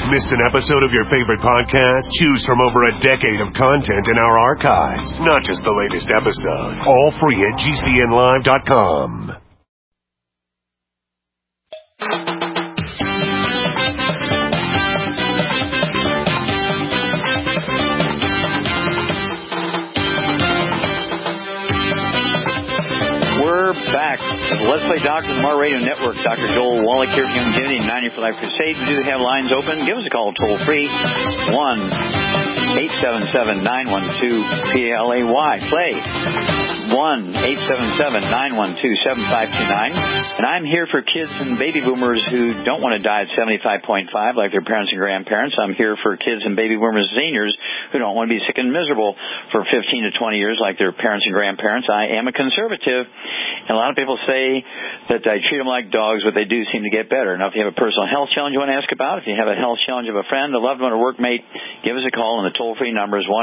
Missed an episode of your favorite podcast? Choose from over a decade of content in our archives, not just the latest episode. All free at GCNlive.com. We're back with Let's Play Doctor, the Mar Radio Network. Dr. Joel Wallach here from Unity 90 for Life Crusade. We do have lines open. Give us a call toll free, 1-877-912-PLAY. Play 1-877-912-7529. And I'm here for kids and baby boomers who don't want to die at 75.5 like their parents and grandparents. I'm here for kids and baby boomers seniors who don't want to be sick and miserable for 15 to 20 years like their parents and grandparents. I am a conservative. And a lot of people say that I treat them like dogs, but they do seem to get better. Now, if you have a personal health challenge you want to ask about, if you have a health challenge of a friend, a loved one, or workmate, give us a call, and the toll-free number is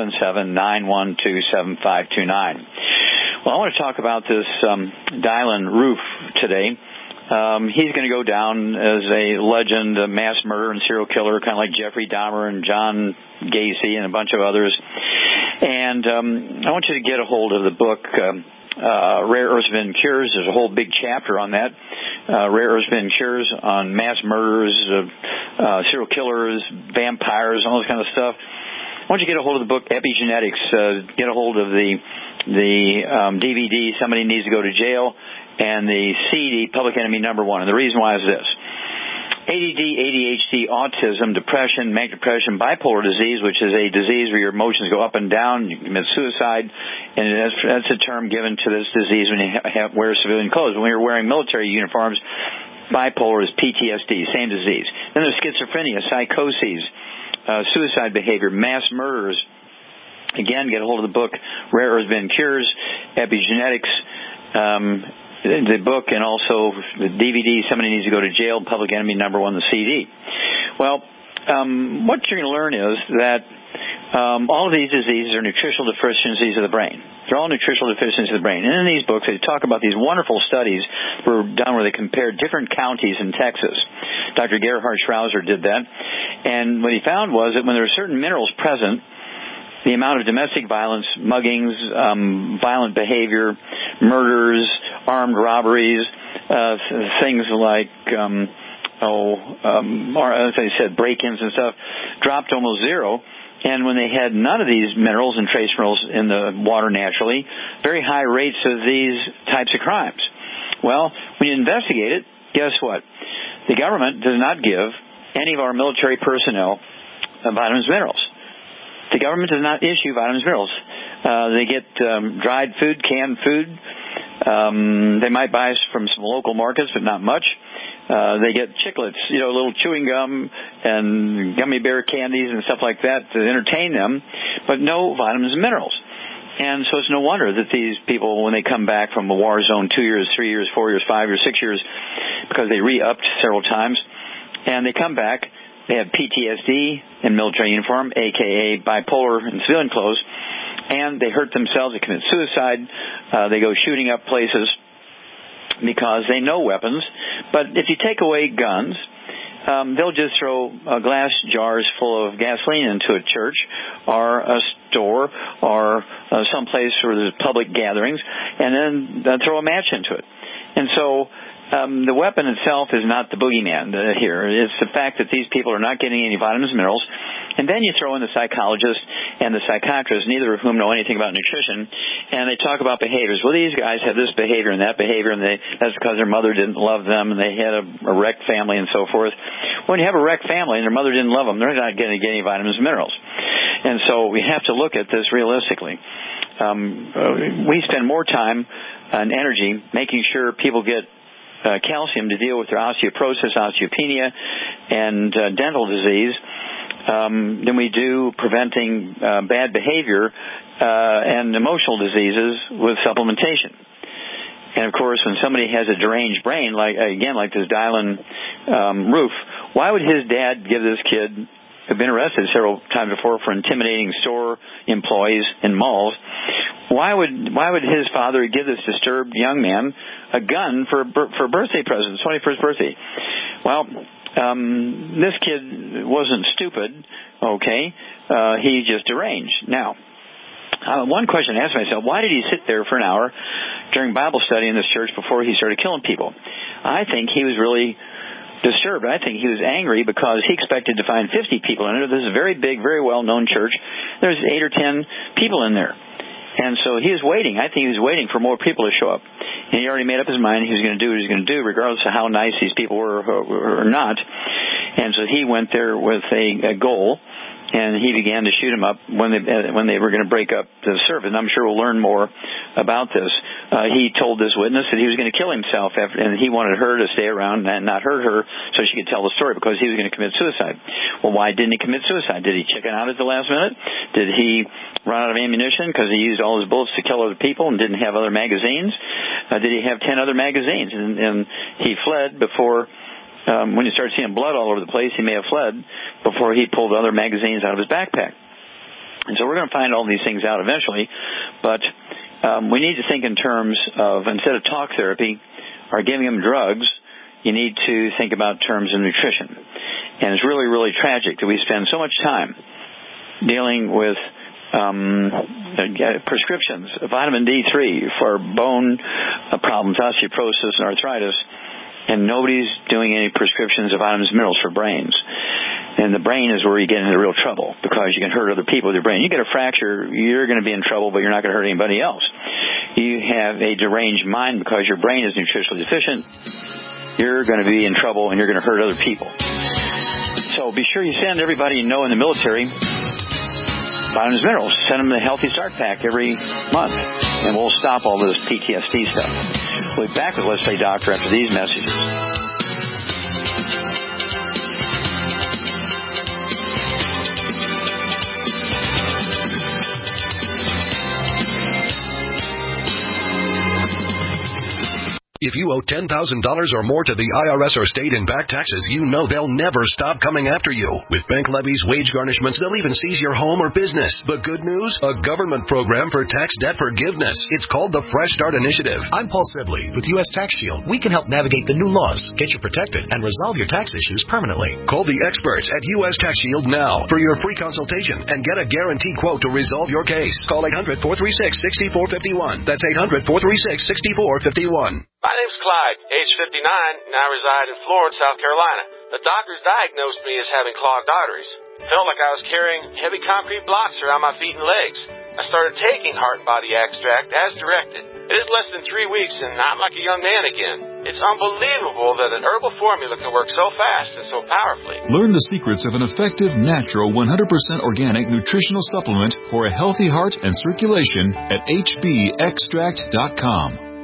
1-877-912-7529. Well, I want to talk about this Dylan Roof today. He's going to go down as a legend, a mass murderer and serial killer, kind of like Jeffrey Dahmer and John Gacy and a bunch of others. And I want you to get a hold of the book, Rare Earths Been Cures. There's a whole big chapter on that. Rare Earths Been Cures on mass murderers, serial killers, vampires, all this kind of stuff. I want you to get a hold of the book Epigenetics. Get a hold of the DVD, Somebody Needs to Go to Jail, and the CD, Public Enemy Number One. And the reason why is this. ADD, ADHD, autism, depression, manic depression, bipolar disease, which is a disease where your emotions go up and down, you commit suicide, and that's a term given to this disease when you wear civilian clothes. When you're wearing military uniforms, bipolar is PTSD, same disease. Then there's schizophrenia, psychoses, suicide behavior, mass murders. Again, get a hold of the book, Rare Earths Been Cures, Epigenetics, the book, and also the DVD, Somebody Needs to Go to Jail, Public Enemy Number One, the CD. Well, what you're going to learn is that all of these diseases are nutritional deficiencies of the brain. They're all nutritional deficiencies of the brain. And in these books, they talk about these wonderful studies that were done where they compared different counties in Texas. Dr. Gerhard Schrauzer did that. And what he found was that when there are certain minerals present, the amount of domestic violence, muggings, violent behavior, murders, armed robberies, things like, as I said, break-ins and stuff, dropped almost zero. And when they had none of these minerals and trace minerals in the water naturally, very high rates of these types of crimes. Well, when you investigate it, guess what? The government does not give any of our military personnel vitamins and minerals. The government does not issue vitamins and minerals. They get dried food, canned food. They might buy from some local markets, but not much. They get chiclets, little chewing gum and gummy bear candies and stuff like that to entertain them, but no vitamins and minerals. And so it's no wonder that these people, when they come back from a war zone 2 years, 3 years, 4 years, 5 years, 6 years, because they re-upped several times, and they come back, they have PTSD in military uniform, a.k.a. bipolar in civilian clothes, and they hurt themselves, they commit suicide, they go shooting up places because they know weapons. But if you take away guns, they'll just throw glass jars full of gasoline into a church or a store or some place where there's public gatherings, and then throw a match into it. And so the weapon itself is not the boogeyman here. It's the fact that these people are not getting any vitamins and minerals. And then you throw in the psychologist and the psychiatrist, neither of whom know anything about nutrition, and they talk about behaviors. Well, these guys have this behavior and that behavior, and that's because their mother didn't love them, and they had a wrecked family and so forth. When you have a wrecked family and their mother didn't love them, they're not going to get any vitamins and minerals. And so we have to look at this realistically. We spend more time and energy making sure people get calcium to deal with their osteoporosis, osteopenia, and dental disease than we do preventing bad behavior and emotional diseases with supplementation. And of course, when somebody has a deranged brain, like this Dylan Roof, why would his dad give this kid, who'd been arrested several times before for intimidating store employees in malls, why would his father give this disturbed young man a gun for a birthday present, his 21st birthday? Well, This kid wasn't stupid, okay? He just deranged. Now, one question I asked myself, why did he sit there for an hour during Bible study in this church before he started killing people? I think he was really disturbed. I think he was angry because he expected to find 50 people in it. This is a very big, very well-known church. There's 8 or 10 people in there. And so he was waiting. I think he was waiting for more people to show up. And he already made up his mind he was going to do what he was going to do, regardless of how nice these people were or not. And so he went there with a goal, and he began to shoot them up when they were going to break up the service. And I'm sure we'll learn more about this. He told this witness that he was going to kill himself, and he wanted her to stay around and not hurt her so she could tell the story because he was going to commit suicide. Well, why didn't he commit suicide? Did he chicken out at the last minute? Did he run out of ammunition because he used all his bullets to kill other people and didn't have other magazines? Did he have 10 other magazines? And he fled before... when you start seeing blood all over the place, he may have fled before he pulled other magazines out of his backpack. And so we're going to find all these things out eventually, but we need to think in terms of, instead of talk therapy or giving them drugs, you need to think about terms of nutrition. And it's really, really tragic that we spend so much time dealing with prescriptions of vitamin D3 for bone problems, osteoporosis, and arthritis, and nobody's doing any prescriptions of vitamins and minerals for brains. And the brain is where you get into real trouble because you can hurt other people with your brain. You get a fracture, you're going to be in trouble, but you're not going to hurt anybody else. You have a deranged mind because your brain is nutritionally deficient, you're going to be in trouble and you're going to hurt other people. So be sure you send everybody you know in the military vitamins and minerals. Send them the Healthy Start Pack every month, and we'll stop all this PTSD stuff. We'll be back with Let's Play Doctor after these messages. If you owe $10,000 or more to the IRS or state in back taxes, you know they'll never stop coming after you. With bank levies, wage garnishments, they'll even seize your home or business. The good news? A government program for tax debt forgiveness. It's called the Fresh Start Initiative. I'm Paul Sibley with U.S. Tax Shield. We can help navigate the new laws, get you protected, and resolve your tax issues permanently. Call the experts at U.S. Tax Shield now for your free consultation and get a guaranteed quote to resolve your case. Call 800-436-6451. That's 800-436-6451. My name's Clyde, age 59, and I reside in Florence, South Carolina. The doctors diagnosed me as having clogged arteries. Felt like I was carrying heavy concrete blocks around my feet and legs. I started taking Heart and Body Extract as directed. It is less than 3 weeks, and I'm like a young man again. It's unbelievable that an herbal formula can work so fast and so powerfully. Learn the secrets of an effective, natural, 100% organic nutritional supplement for a healthy heart and circulation at hbextract.com.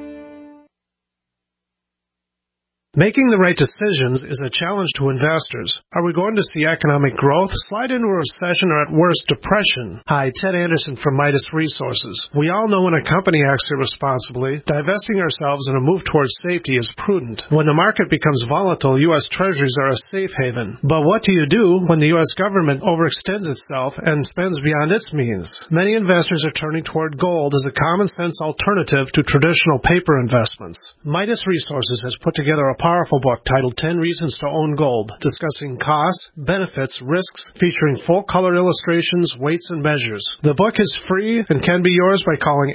Making the right decisions is a challenge to investors. Are we going to see economic growth, slide into a recession, or at worst, depression? Hi, Ted Anderson from Midas Resources. We all know when a company acts irresponsibly, divesting ourselves in a move towards safety is prudent. When the market becomes volatile, U.S. Treasuries are a safe haven. But what do you do when the U.S. government overextends itself and spends beyond its means? Many investors are turning toward gold as a common-sense alternative to traditional paper investments. Midas Resources has put together a powerful book titled 10 Reasons to Own Gold, discussing costs, benefits, risks, featuring full-color illustrations, weights, and measures. The book is free and can be yours by calling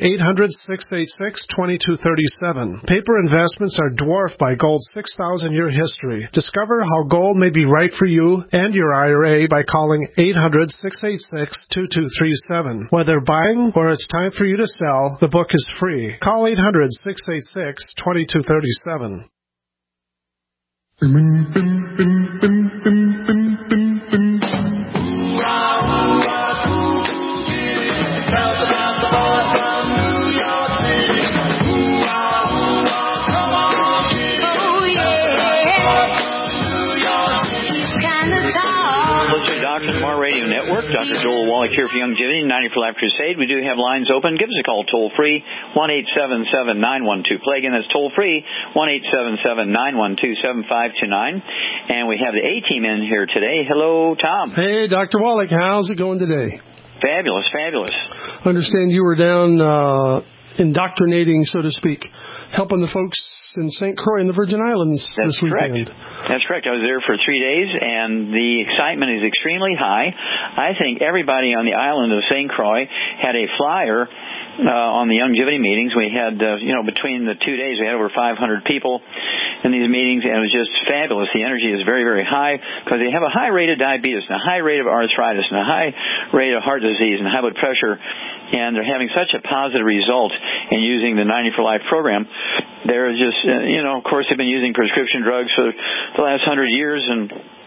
800-686-2237. Paper investments are dwarfed by gold's 6,000-year history. Discover how gold may be right for you and your IRA by calling 800-686-2237. Whether buying or it's time for you to sell, the book is free. Call 800-686-2237. Radio Network. Dr. Joel Wallach here for Youngevity, 90 for Life Crusade. We do have lines open. Give us a call toll-free, 1-877-912-PLAY. Again, that's toll-free, 1-877-912-7529. And we have the A-team in here today. Hello, Tom. Hey, Dr. Wallach. How's it going today? Fabulous, fabulous. I understand you were down indoctrinating, so to speak, helping the folks in St. Croix and the Virgin Islands this weekend. That's correct. I was there for 3 days, and the excitement is extremely high. I think everybody on the island of St. Croix had a flyer on the longevity meetings. We had, between the 2 days, we had over 500 people in these meetings, and it was just fabulous. The energy is very, very high because they have a high rate of diabetes and a high rate of arthritis and a high rate of heart disease and high blood pressure, and they're having such a positive result in using the 90 for Life program. They're just, of course, they've been using prescription drugs for the last 100 years, and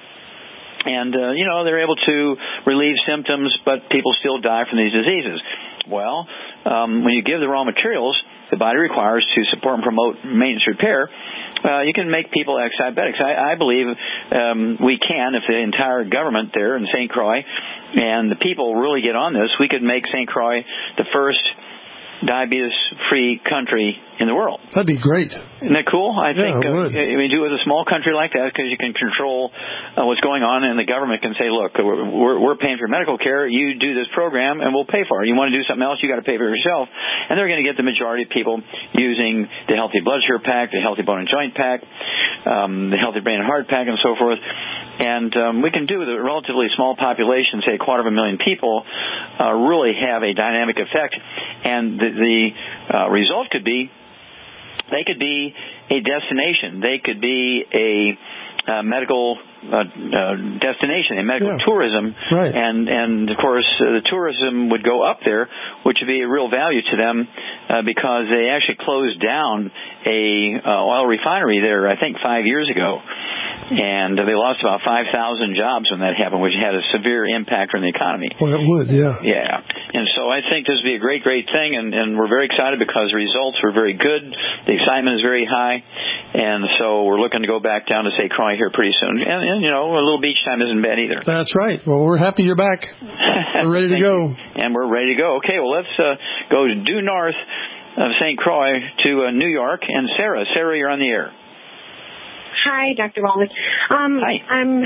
they're able to relieve symptoms, but people still die from these diseases. Well, when you give the raw materials the body requires to support and promote maintenance repair, you can make people ex-diabetics. I believe we can, if the entire government there in St. Croix and the people really get on this, we could make St. Croix the first diabetes-free country in the world. That'd be great. Isn't that cool? I think it would. We do it with a small country like that because you can control what's going on, and the government can say, look, we're paying for your medical care. You do this program, and we'll pay for it. You want to do something else, you got to pay for it yourself. And they're going to get the majority of people using the Healthy Blood Sugar Pack, the Healthy Bone and Joint Pack, the Healthy Brain and Heart Pack, and so forth. And we can do with a relatively small population, say 250,000 people, really have a dynamic effect. And the result could be, they could be a destination. They could be a medical destination, a medical tourism. Right. And of course, the tourism would go up there, which would be a real value to them because they actually closed down a oil refinery there, I think, 5 years ago. And they lost about 5,000 jobs when that happened, which had a severe impact on the economy. Well, it would, yeah. Yeah. And so I think this would be a great, great thing, and we're very excited because the results were very good. The excitement is very high. And so we're looking to go back down to St. Croix here pretty soon. And a little beach time isn't bad either. That's right. Well, we're happy you're back. We're ready to go. And we're ready to go. Okay, well, let's go due north of St. Croix to New York. And Sarah, you're on the air. Hi, Dr. Wellness. Hi. I'm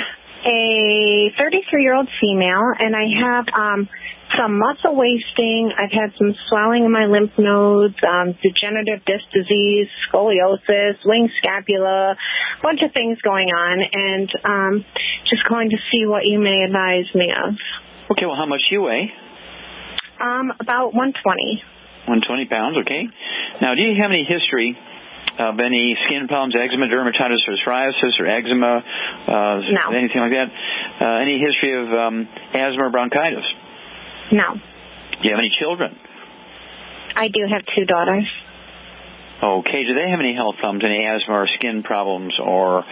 a 33-year-old female, and I have some muscle wasting. I've had some swelling in my lymph nodes, degenerative disc disease, scoliosis, wing scapula, a bunch of things going on, and just going to see what you may advise me of. Okay, well, how much do you weigh? About 120. 120 pounds, okay. Now, do you have any history of any skin problems, eczema, dermatitis, or psoriasis, or eczema, no. Anything like that? Any history of asthma or bronchitis? No. Do you have any children? I do have 2 daughters. Okay. Do they have any health problems, any asthma or skin problems, or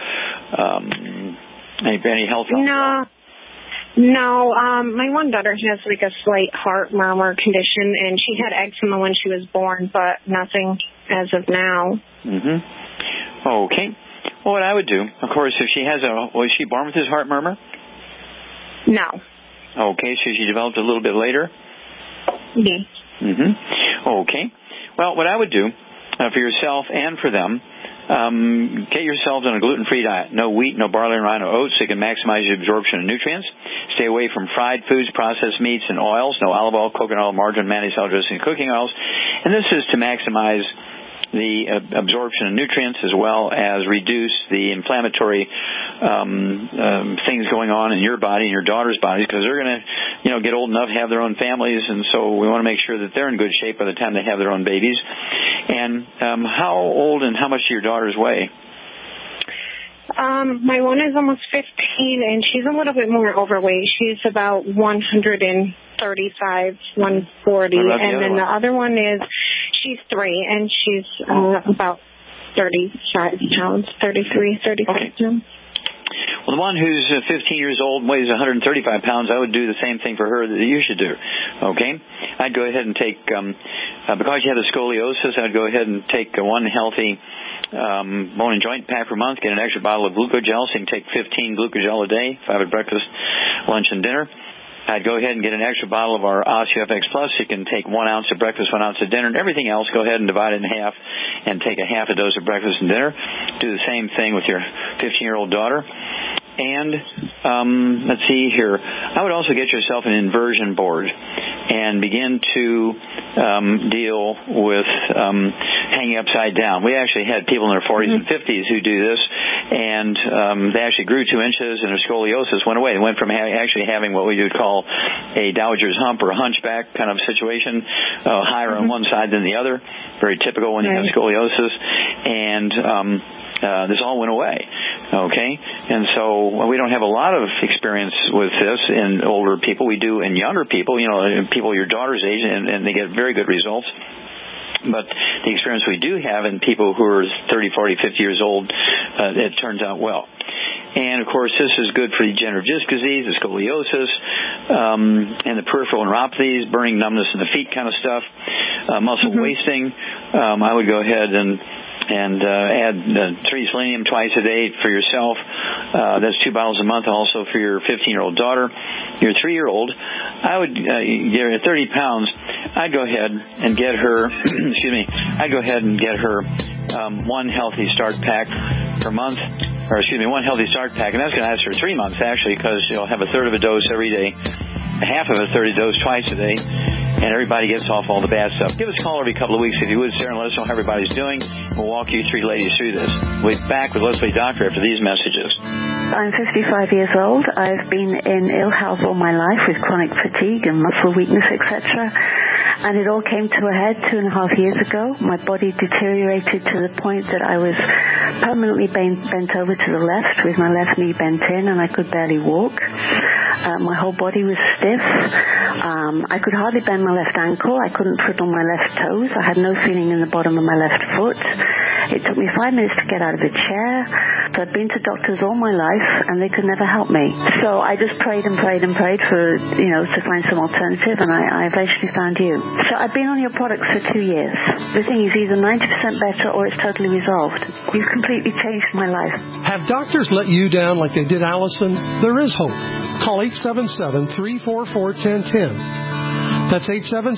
any health problems? No. My one daughter has like a slight heart murmur condition, and she had eczema when she was born, but nothing as of now. Mm-hmm. Okay. Well, what I would do, of course, if she has was she born with this heart murmur? No. Okay, so she developed a little bit later? Yes. Mm-hmm. Okay. Well, what I would do for yourself and for them, get yourselves on a gluten-free diet. No wheat, no barley, and rye, no oats, so you can maximize the absorption of nutrients. Stay away from fried foods, processed meats, and oils. No olive oil, coconut oil, margarine, mayonnaise, salad dressing, and cooking oils. And this is to maximize the absorption of nutrients as well as reduce the inflammatory things going on in your body and your daughter's bodies, because they're going to get old enough, have their own families, and so we want to make sure that they're in good shape by the time they have their own babies. And how old and how much do your daughters weigh? My one is almost 15, and she's a little bit more overweight. She's about 135, 140. And then the other one is, she's 3, and she's about 35 pounds, 33, 35 pounds. Well, the one who's 15 years old and weighs 135 pounds, I would do the same thing for her that you should do, okay? I'd go ahead and take, because you have the scoliosis, I'd go ahead and take one healthy bone and joint pack per month, get an extra bottle of glucogel, so you can take 15 glucogel a day, 5 at breakfast, lunch, and dinner. I'd go ahead and get an extra bottle of our OsteoFX Plus. You can take 1 ounce at breakfast, 1 ounce at dinner, and everything else, go ahead and divide it in half and take a half a dose at breakfast and dinner. Do the same thing with your 15-year-old daughter. And let's see here. I would also get yourself an inversion board. and begin to deal with hanging upside down. We actually had people in their 40s and 50s who do this, and they actually grew 2 inches, and their scoliosis went away. They went from actually having what we would call a dowager's hump or a hunchback kind of situation, higher on one side than the other, very typical when you have scoliosis, and this all went away, okay? And so we don't have a lot of experience with this in older people. We do in younger people, people your daughter's age, and they get very good results. But the experience we do have in people who are 30, 40, 50 years old, it turns out well. And, of course, this is good for degenerative disc disease, the scoliosis, and the peripheral neuropathies, burning numbness in the feet kind of stuff, muscle wasting. I would go ahead and add 3 selenium twice a day for yourself. That's 2 bottles a month also for your 15-year-old daughter. Your 3-year-old, I would get her 30 pounds. I'd go ahead and get her, one healthy start pack per month, one healthy start pack. And that's going to last for 3 months, actually, because you'll have a third of a dose every day, half of a third of a dose twice a day, and everybody gets off all the bad stuff. Give us a call every couple of weeks if you would, Sarah, and let us know how everybody's doing. We'll walk you 3 ladies through this. We'll be back with Leslie Doctor after these messages. I'm 55 years old. I've been in ill health all my life with chronic fatigue and muscle weakness, etc. And it all came to a head 2.5 years ago. My body deteriorated to the point that I was permanently bent over to the left with my left knee bent in, and I could barely walk. My whole body was stiff. I could hardly bend my left ankle. I couldn't put on my left toes. I had no feeling in the bottom of my left foot. It took me 5 minutes to get out of the chair. So I've been to doctors all my life, and they could never help me. So I just prayed and prayed and prayed for, to find some alternative, and I eventually found you. So I've been on your products for 2 years. The thing is either 90% better or it's totally resolved. You've completely changed my life. Have doctors let you down like they did Allison? There is hope. Call 877-344-1010. That's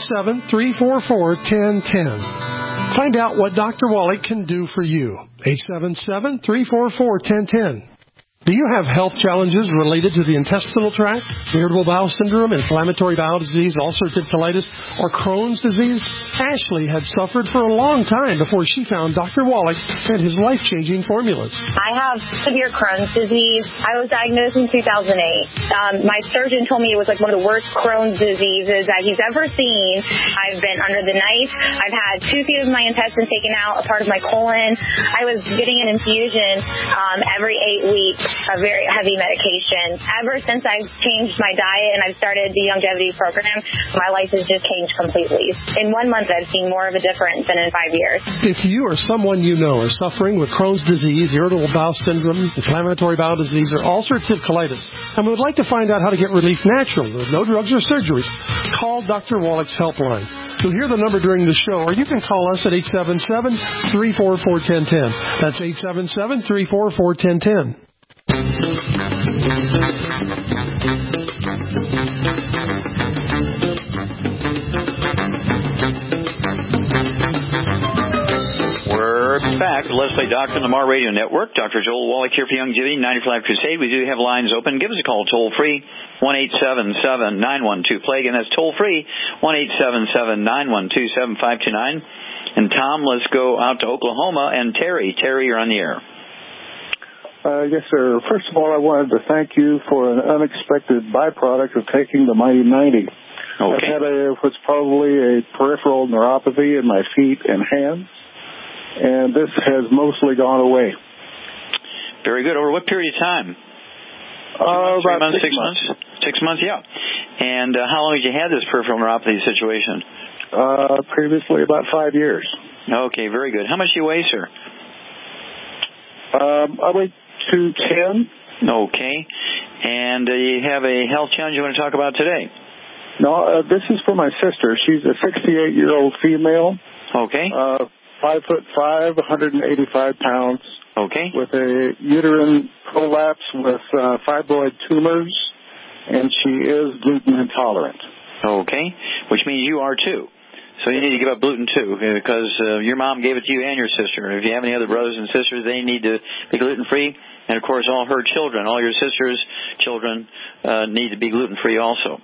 877-344-1010. Find out what Dr. Wallach can do for you. 877-344-1010. Do you have health challenges related to the intestinal tract, irritable bowel syndrome, inflammatory bowel disease, ulcerative colitis, or Crohn's disease? Ashley had suffered for a long time before she found Dr. Wallach and his life-changing formulas. I have severe Crohn's disease. I was diagnosed in 2008. My surgeon told me it was like one of the worst Crohn's diseases that he's ever seen. I've been under the knife. I've had 2 feet of my intestine taken out, a part of my colon. I was getting an infusion every 8 weeks. A very heavy medication. Ever since I've changed my diet and I've started the longevity program, my life has just changed completely. In 1 month, I've seen more of a difference than in 5 years. If you or someone you know are suffering with Crohn's disease, irritable bowel syndrome, inflammatory bowel disease, or ulcerative colitis, and would like to find out how to get relief naturally with no drugs or surgery, call Dr. Wallach's helpline. You'll hear the number during the show, or you can call us at 877-344-1010. That's 877-344-1010. We're back. Leslie Doctor on the MAR Radio Network. Dr. Joel Wallach here for Youngevity 90 for Life Crusade. We do have lines open. Give us a call toll free, 1-877-912-PLAGUE, and that's toll free, 1-877-912-7529. And Tom, let's go out to Oklahoma. And Terry, you're on the air. Yes, sir. First of all, I wanted to thank you for an unexpected byproduct of taking the Mighty 90. Okay. I've had what's probably a peripheral neuropathy in my feet and hands, and this has mostly gone away. Very good. Over what period of time? 2 months, 3 months, 6 months? 6 months, yeah. And how long had you had this peripheral neuropathy situation? Previously, about 5 years. Okay, very good. How much do you weigh, sir? I weigh 210. Okay. And you have a health challenge you want to talk about today? No, this is for my sister. She's a 68-year-old female. Okay. 5'5", 185 pounds. Okay. With a uterine prolapse with fibroid tumors, and she is gluten intolerant. Okay. Which means you are too. So you need to give up gluten too, because your mom gave it to you and your sister. If you have any other brothers and sisters, they need to be gluten-free. And, of course, all her children, all your sister's children need to be gluten-free also.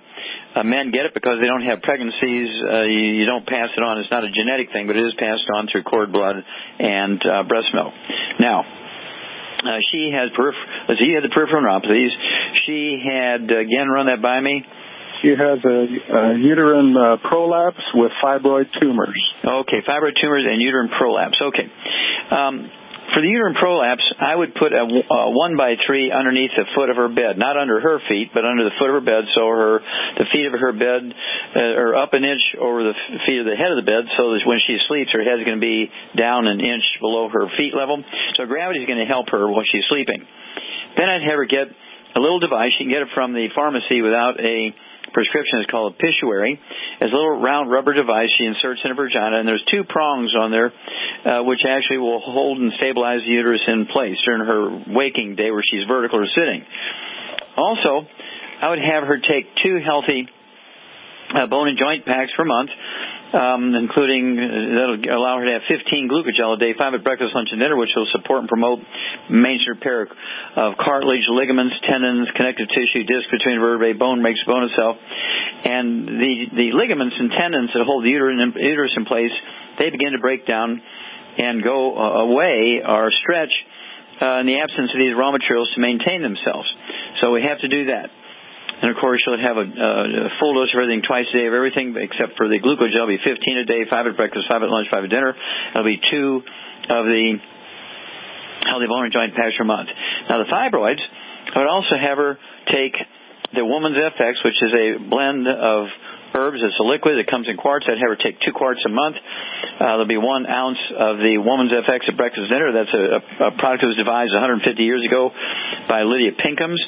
Men get it because they don't have pregnancies. You don't pass it on. It's not a genetic thing, but it is passed on through cord blood and breast milk. Now, she has the peripheral neuropathies. She had, again, run that by me. She has a uterine prolapse with fibroid tumors. Okay, fibroid tumors and uterine prolapse. Okay. For the uterine prolapse, I would put a 1x3 underneath the foot of her bed, not under her feet, but under the foot of her bed, so the feet of her bed are up an inch over the feet of the head of the bed, so that when she sleeps, her head's going to be down an inch below her feet level. So gravity is going to help her while she's sleeping. Then I'd have her get a little device. You can get it from the pharmacy without a prescription. Is called a pituitary. It's a little round rubber device she inserts in her vagina, and there's 2 prongs on there which actually will hold and stabilize the uterus in place during her waking day where she's vertical or sitting. Also, I would have her take 2 healthy bone and joint packs per month, including that'll allow her to have 15 glucogel a day, 5 at breakfast, lunch, and dinner, which will support and promote maintenance repair of cartilage, ligaments, tendons, connective tissue, disc between vertebrae, bone makes bone itself. And the ligaments and tendons that hold the uterus in place, they begin to break down and go away or stretch in the absence of these raw materials to maintain themselves. So we have to do that. And, of course, you'll have a full dose of everything twice a day of everything except for the glucogel. It'll be 15 a day, 5 at breakfast, 5 at lunch, 5 at dinner. It'll be 2 of the healthy bone and joint packs per month. Now, the fibroids, I would also have her take the Woman's FX, which is a blend of herbs. It's a liquid. It comes in quarts. I'd have her take 2 quarts a month. There'll be 1 ounce of the Woman's FX at breakfast and dinner. That's a product that was devised 150 years ago by Lydia Pinkhams,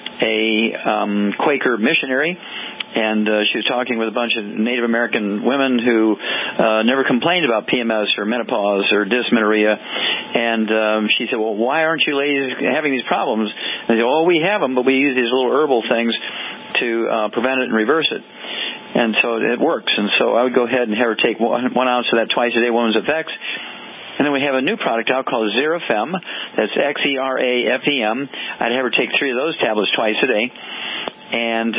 a Quaker missionary, and she was talking with a bunch of Native American women who never complained about PMS or menopause or dysmenorrhea, and she said, well, why aren't you ladies having these problems? And they said, oh, we have them, but we use these little herbal things to prevent it and reverse it. And so it works. And so I would go ahead and have her take 1 ounce of that twice a day, Woman's FX. And then we have a new product out called Xerafem. That's Xerafem. I'd have her take 3 of those tablets twice a day. And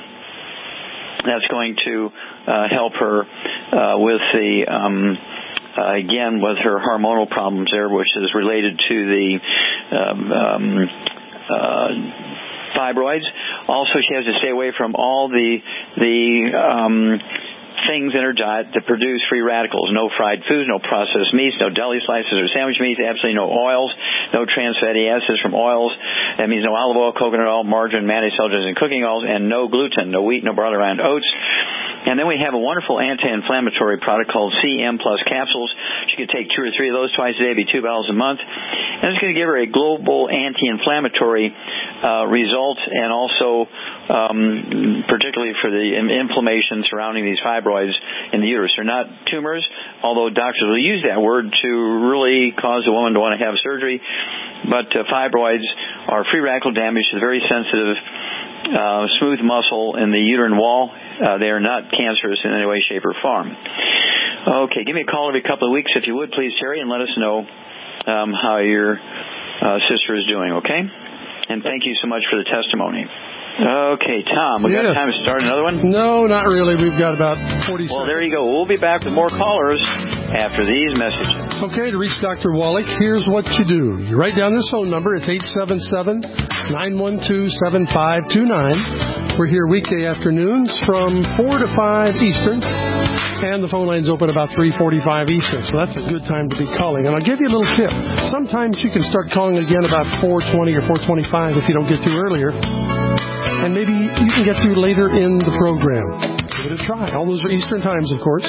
that's going to help her with the, again, with her hormonal problems there, which is related to the fibroids. Also, she has to stay away from all the things in her diet that produce free radicals. No fried foods, no processed meats, no deli slices or sandwich meats, absolutely no oils, no trans fatty acids from oils. That means no olive oil, coconut oil, margarine, mayonnaise, cellulose, and cooking oils, and no gluten, no wheat, no barley, rye, and oats. And then we have a wonderful anti-inflammatory product called CM Plus capsules. She could take 2 or 3 of those twice a day, be $2 a month. And it's going to give her a global anti-inflammatory result, and also particularly for the inflammation surrounding these fibroids in the uterus. They're not tumors, although doctors will use that word to really cause a woman to want to have surgery. But fibroids are free radical damage to the very sensitive smooth muscle in the uterine wall. They are not cancerous in any way, shape, or form. Okay, give me a call every couple of weeks if you would, please, Terry, and let us know how your sister is doing, okay? And thank you so much for the testimony. Okay, Tom, we got time to start another one? No, not really. We've got about 40 seconds. Well, there you go. We'll be back with more callers after these messages. Okay, to reach Dr. Wallach, here's what you do. You write down this phone number. It's 877-912-7529. We're here weekday afternoons from 4 to 5 Eastern, and the phone line's open about 3:45 Eastern, so that's a good time to be calling. And I'll give you a little tip. Sometimes you can start calling again about 4:20 or 4:25 if you don't get to earlier. And maybe you can get through later in the program. Give it a try. All those are Eastern times, of course.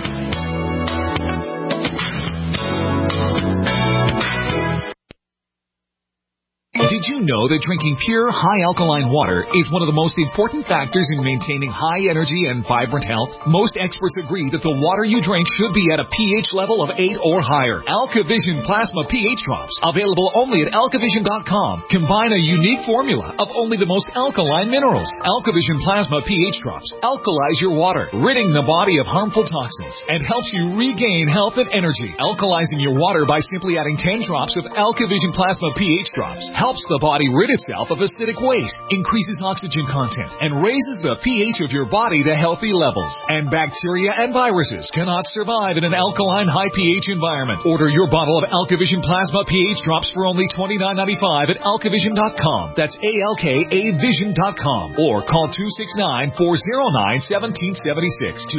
Did you know that drinking pure, high alkaline water is one of the most important factors in maintaining high energy and vibrant health? Most experts agree that the water you drink should be at a pH level of 8 or higher. AlkaVision Plasma pH Drops, available only at alkavision.com, combine a unique formula of only the most alkaline minerals. AlkaVision Plasma pH Drops alkalize your water, ridding the body of harmful toxins, and helps you regain health and energy. Alkalizing your water by simply adding 10 drops of AlkaVision Plasma pH Drops helps helps the body rid itself of acidic waste, increases oxygen content, and raises the pH of your body to healthy levels. And bacteria and viruses cannot survive in an alkaline high pH environment. Order your bottle of AlkaVision Plasma pH drops for only $29.95 at alkavision.com. That's ALKAvision.com. Or call 269-409-1776.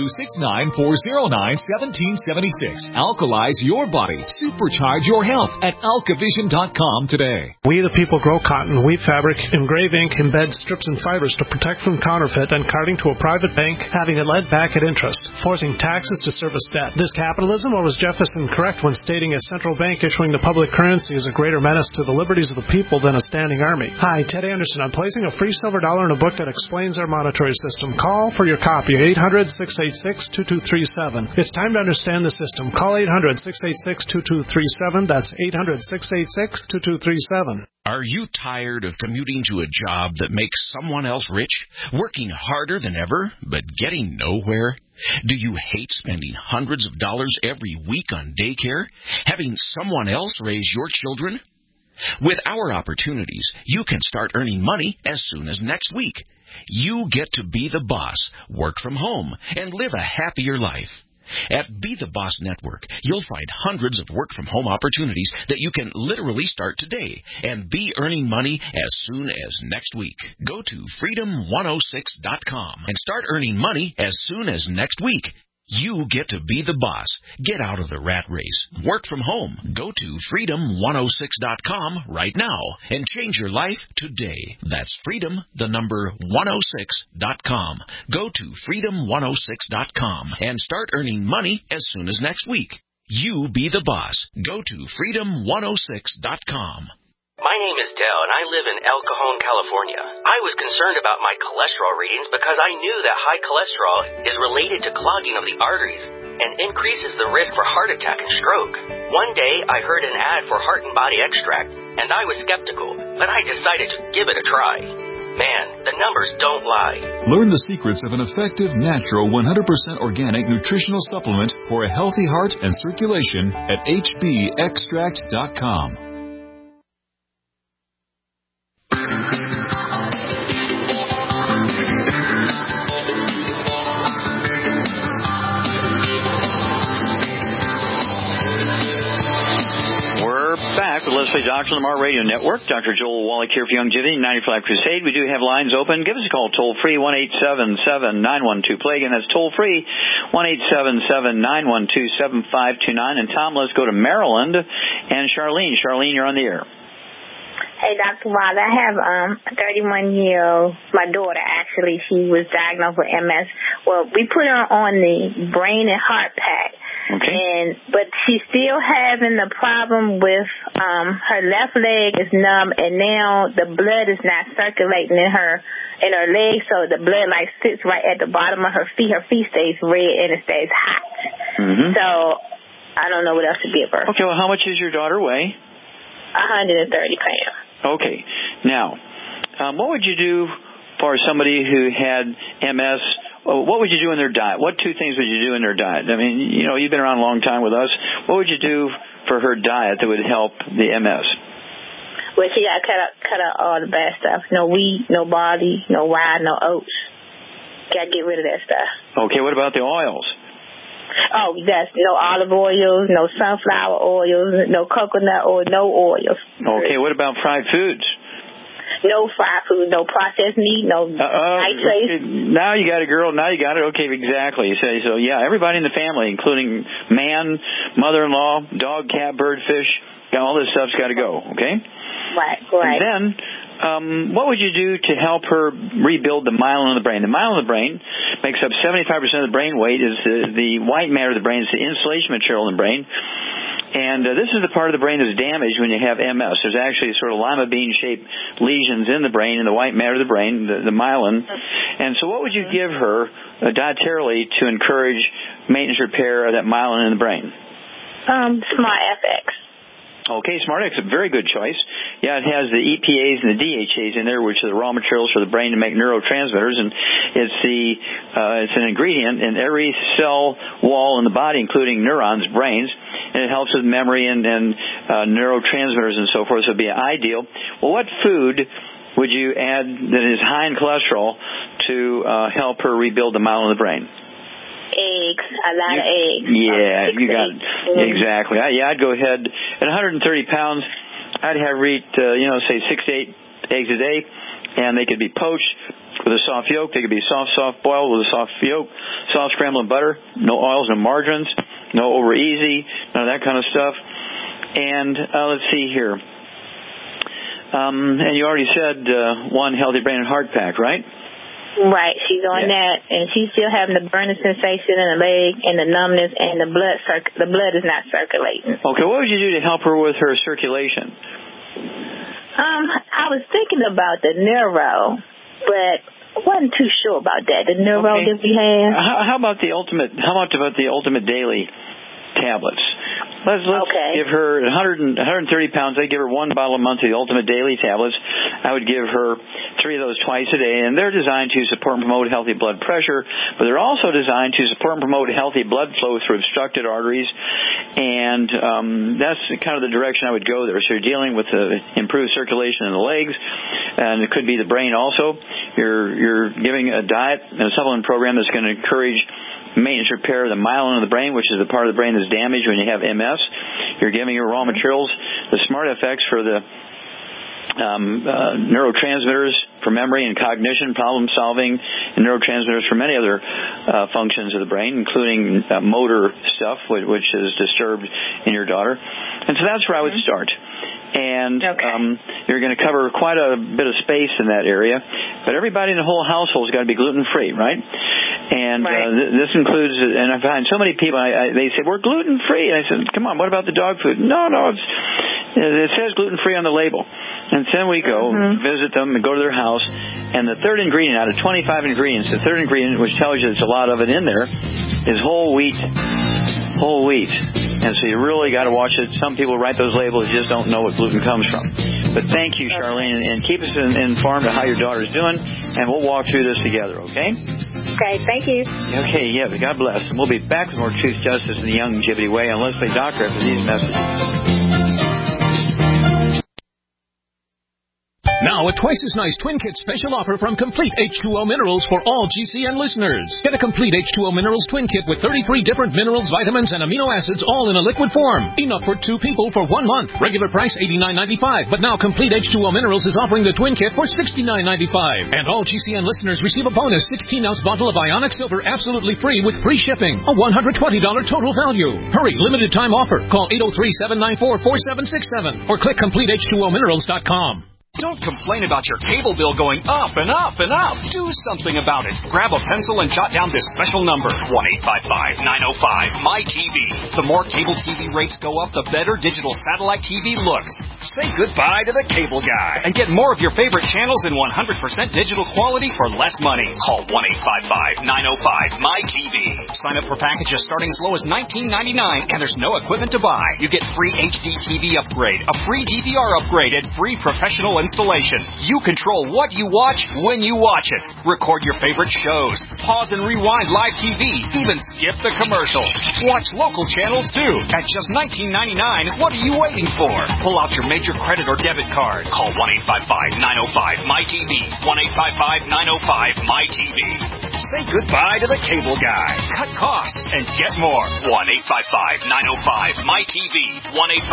269-409-1776. Alkalize your body. Supercharge your health at alkavision.com today. We the people grow cotton, weave fabric, engrave ink, embed strips and fibers to protect from counterfeit and carting to a private bank, having it lent back at interest, forcing taxes to service debt. This capitalism, or was Jefferson correct when stating a central bank issuing the public currency is a greater menace to the liberties of the people than a standing army? Hi, Ted Anderson. I'm placing a free silver dollar in a book that explains our monetary system. Call for your copy, 800-686-2237. It's time to understand the system. Call 800-686-2237. That's 800-686-2237. Are you tired of commuting to a job that makes someone else rich, working harder than ever, but getting nowhere? Do you hate spending hundreds of dollars every week on daycare, having someone else raise your children? With our opportunities, you can start earning money as soon as next week. You get to be the boss, work from home, and live a happier life. At Be the Boss Network, you'll find hundreds of work-from-home opportunities that you can literally start today and be earning money as soon as next week. Go to freedom106.com and start earning money as soon as next week. You get to be the boss. Get out of the rat race. Work from home. Go to freedom106.com right now and change your life today. That's freedom106.com. Go to freedom106.com and start earning money as soon as next week. You be the boss. Go to freedom106.com. My name is Dell, and I live in El Cajon, California. I was concerned about my cholesterol readings because I knew that high cholesterol is related to clogging of the arteries and increases the risk for heart attack and stroke. One day, I heard an ad for Heart and Body Extract, and I was skeptical, but I decided to give it a try. Man, the numbers don't lie. Learn the secrets of an effective, natural, 100% organic nutritional supplement for a healthy heart and circulation at hbextract.com. Back with Leslie Doctor on the Mar Radio Network. Dr. Joel Wallach here for Youngevity 95 Crusade. We do have lines open. Give us a call toll free 1-877-912-PLAY. Again, that's toll free 1-877-912-7529. And Tom, let's go to Maryland and Charlene. Charlene, you're on the air. Hey, Dr. Wild, I have a 31-year-old, my daughter actually, she was diagnosed with MS. Well, we put her on the brain and heart pack. Okay. But she's still having the problem with her left leg is numb, and now the blood is not circulating in her legs, so the blood like sits right at the bottom of her feet. Her feet stays red and it stays hot. Mm-hmm. So I don't know what else to give her. Okay, well, how much does your daughter weigh? 130 pounds. Okay. Now, what would you do for somebody who had MS? What would you do in their diet? What two things would you do in their diet? I mean, you know, you've been around a long time with us. What would you do for her diet that would help the MS? Well, she got to cut out all the bad stuff. No wheat, no barley, no rye, no oats. Got to get rid of that stuff. Okay, what about the oils? Oh, that's no olive oils, no sunflower oils, no coconut oil, no oils. Okay, what about fried foods? No fried food, no processed meat, no nitrates. Now you got it, girl. Now you got it. Okay, exactly. So yeah, everybody in the family, including man, mother-in-law, dog, cat, bird, fish, all this stuff's got to go, okay? Right. And then, what would you do to help her rebuild the myelin of the brain? The myelin of the brain makes up 75% of the brain weight. Is the white matter of the brain. It's the insulation material in the brain. And this is the part of the brain that's damaged when you have MS. There's actually sort of lima bean-shaped lesions in the brain, in the white matter of the brain, the myelin. And so what would you give her dietarily to encourage maintenance repair of that myelin in the brain? Smart FX. Okay, SmartX is a very good choice. Yeah, it has the EPAs and the DHAs in there, which are the raw materials for the brain to make neurotransmitters, and it's an ingredient in every cell wall in the body, including neurons, brains, and it helps with memory and neurotransmitters and so forth, so it would be ideal. Well, what food would you add that is high in cholesterol to help her rebuild the model of the brain? Eggs, a lot of eggs. Yeah, you got it. Exactly. I'd go ahead at 130 pounds. I'd have her eat, say 6 to 8 eggs a day, and they could be poached with a soft yolk. They could be soft boiled with a soft yolk, soft scrambled butter, no oils, no margarines, no over easy, none of that kind of stuff. And let's see here. And you already said one healthy brain and heart pack, right? Right, she's on that, and she's still having the burning sensation in the leg and the numbness, and the blood is not circulating. Okay, what would you do to help her with her circulation? I was thinking about the neuro, but I wasn't too sure about that. The neuro that we have. How about the ultimate daily tablets? Let's give her 130 pounds. I'd give her 1 bottle a month of the Ultimate Daily tablets. I would give her 3 of those twice a day, and they're designed to support and promote healthy blood pressure, but they're also designed to support and promote healthy blood flow through obstructed arteries, and that's kind of the direction I would go there. So you're dealing with improved circulation in the legs, and it could be the brain also. You're giving a diet and a supplement program that's going to encourage maintenance repair of the myelin of the brain, which is the part of the brain that's damaged when you have MS. You're giving her raw materials, the smart effects for the neurotransmitters for memory and cognition, problem solving, and neurotransmitters for many other functions of the brain, including motor stuff, which is disturbed in your daughter. And so that's where I would start. And you're going to cover quite a bit of space in that area. But everybody in the whole household has got to be gluten-free, right? And this includes, and I find so many people, they say, we're gluten-free. And I said, come on, what about the dog food? No, it says gluten-free on the label. And then we go visit them and go to their house. And the third ingredient out of 25 ingredients, the third ingredient, which tells you there's a lot of it in there, is whole wheat. Whole wheat. And so you really got to watch it. Some people write those labels, just don't know what gluten comes from. But thank you, Charlene, and keep us informed of how your daughter's doing, and we'll walk through this together, okay? Okay, thank you. Okay, yeah, God bless. And we'll be back with more Truth, Justice, in the Young Jibbity Way on Let's Play Doctor after these messages. Now, a twice-as-nice Twin Kit special offer from Complete H2O Minerals for all GCN listeners. Get a Complete H2O Minerals Twin Kit with 33 different minerals, vitamins, and amino acids all in a liquid form. Enough for 2 people for 1 month. Regular price $89.95, but now Complete H2O Minerals is offering the Twin Kit for $69.95. And all GCN listeners receive a bonus 16-ounce bottle of Ionic Silver absolutely free with free shipping. A $120 total value. Hurry, limited time offer. Call 803-794-4767 or click CompleteH2OMinerals.com. Don't complain about your cable bill going up and up and up. Do something about it. Grab a pencil and jot down this special number, 1-855-905-MY-TV. The more cable TV rates go up, the better digital satellite TV looks. Say goodbye to the cable guy and get more of your favorite channels in 100% digital quality for less money. Call 1-855-905-MY-TV. Sign up for packages starting as low as $19.99, and there's no equipment to buy. You get free HD TV upgrade, a free DVR upgrade, and free professional installation. You control what you watch when you watch it. Record your favorite shows. Pause and rewind live TV. Even skip the commercials. Watch local channels too. At just $19.99, what are you waiting for? Pull out your major credit or debit card. Call 1-855-905-MY-TV. 1-855-905-MY-TV. Say goodbye to the cable guy. Cut costs and get more. 1-855-905-MY-TV.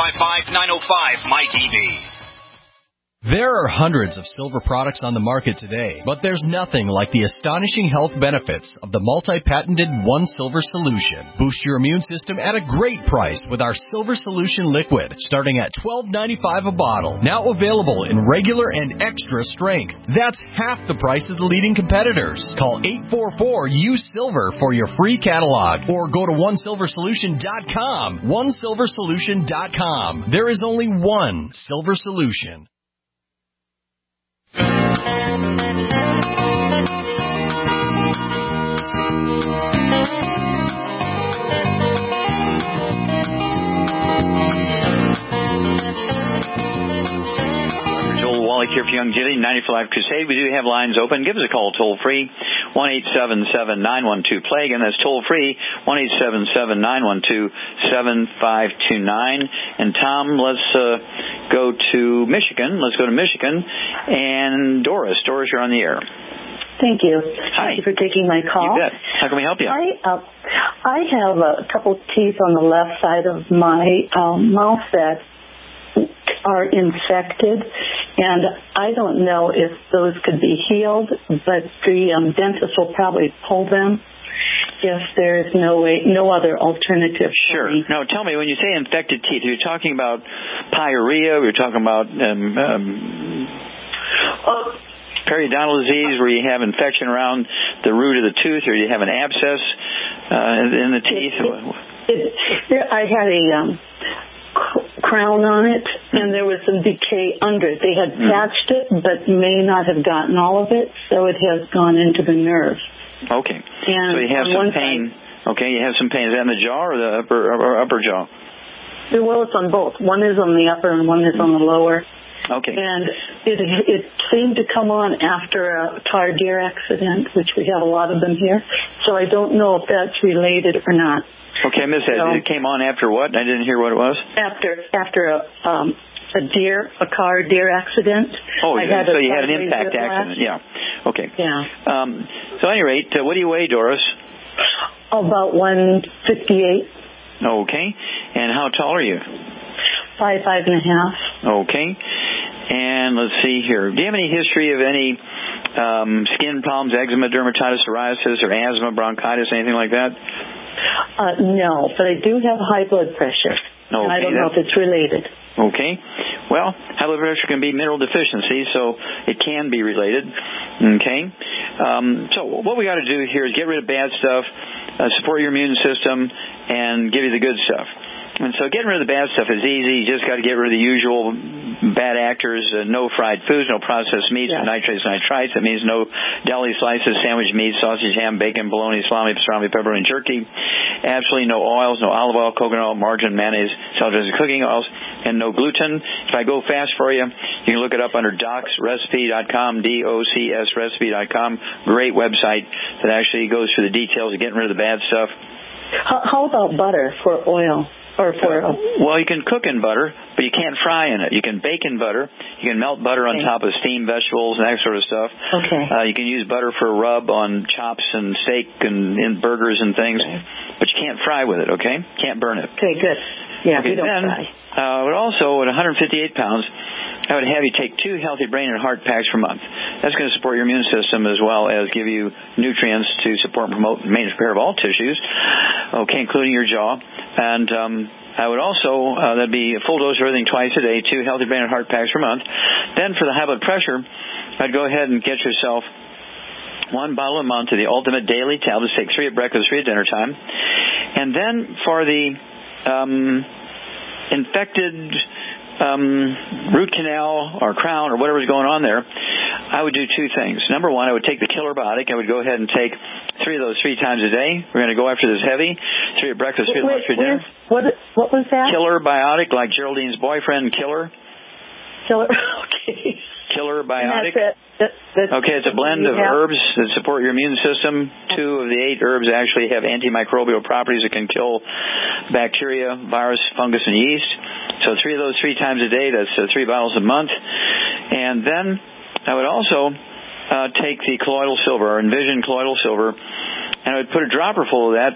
1-855-905-MY-TV. There are hundreds of silver products on the market today, but there's nothing like the astonishing health benefits of the multi-patented One Silver Solution. Boost your immune system at a great price with our Silver Solution Liquid, starting at $12.95 a bottle. Now available in regular and extra strength. That's half the price of the leading competitors. Call 844-USILVER for your free catalog, or go to OneSilverSolution.com. OneSilverSolution.com. There is only one Silver Solution. Joel Wallach here for Young Jibbity, 94 Live Crusade. We do have lines open. Give us a call toll free, 1-877-912-PLAY. Again, that's toll free, 1-877-912-7529. And Tom, let's go to Michigan. Let's go to Michigan. And Doris, you're on the air. Thank you. Hi. Thank you for taking my call. You bet. How can we help you? I have a couple of teeth on the left side of my mouth that are infected, and I don't know if those could be healed, but the dentist will probably pull them if there's no other alternative. Sure. Now, tell me, when you say infected teeth, are you talking about pyorrhea? Are you talking about periodontal disease, where you have infection around the root of the tooth, or you have an abscess in the teeth? I had a crown on it, and there was some decay under it. They had patched it, but may not have gotten all of it, so it has gone into the nerve. Okay. And so you have some pain. Okay, you have some pain. Is that in the jaw or the upper jaw? Well, it's on both. One is on the upper and one is on the lower. Okay. And it seemed to come on after a car deer accident, which we have a lot of them here. So I don't know if that's related or not. Okay, I missed that. It came on after what? I didn't hear what it was. After a car deer accident. Oh, so you had an impact accident. Yeah. Okay. Yeah. So at any rate, what do you weigh, Doris? About 158. Okay. And how tall are you? 5'5.5". Okay. And let's see here. Do you have any history of any skin problems, eczema, dermatitis, psoriasis, or asthma, bronchitis, anything like that? No, but I do have high blood pressure. Okay, and I don't know if it's related. Okay. Well, high blood pressure can be mineral deficiency, so it can be related. Okay. So what we got to do here is get rid of bad stuff, support your immune system, and give you the good stuff. And so getting rid of the bad stuff is easy. You just got to get rid of the usual bad actors, no fried foods, no processed meats, nitrates, nitrites. That means no deli slices, sandwich meat, sausage, ham, bacon, bologna, salami, pastrami, pepperoni, jerky. Absolutely no oils, no olive oil, coconut oil, margarine, mayonnaise, salad dressing, cooking oils, and no gluten. If I go fast for you, you can look it up under docsrecipe.com, DOCS recipe.com. Great website that actually goes through the details of getting rid of the bad stuff. How about butter for oil? Well, you can cook in butter, but you can't fry in it. You can bake in butter. You can melt butter on top of steamed vegetables and that sort of stuff. Okay. You can use butter for a rub on chops and steak and in burgers and things, but you can't fry with it, okay? Can't burn it. Okay, good. Yeah, we don't fry. But also, at 158 pounds, I would have you take 2 healthy brain and heart packs per month. That's going to support your immune system as well as give you nutrients to support and promote maintenance repair of all tissues, okay, including your jaw. And I would also, that'd be a full dose of everything twice a day, 2 healthy brain and heart packs per month. Then for the high blood pressure, I'd go ahead and get yourself 1 bottle a month of the Ultimate Daily Tablets. Take 3 at breakfast, 3 at dinner time. And then for the infected root canal or crown or whatever's going on there, I would do 2 things. Number 1, I would take the Killer Biotic. I would go ahead and take 3 of those 3 times a day. We're going to go after this heavy. 3 at breakfast, 3 at lunch, 3 at dinner. What was that? Killer Biotic, like Geraldine's boyfriend, Killer. Okay. Killer Biotic. That's okay, it's a blend of herbs that support your immune system. 2 of the 8 herbs actually have antimicrobial properties that can kill bacteria, virus, fungus, and yeast. So 3 of those 3 times a day. That's 3 bottles a month. And then I would also take the colloidal silver, or Envision colloidal silver, and I would put a dropper full of that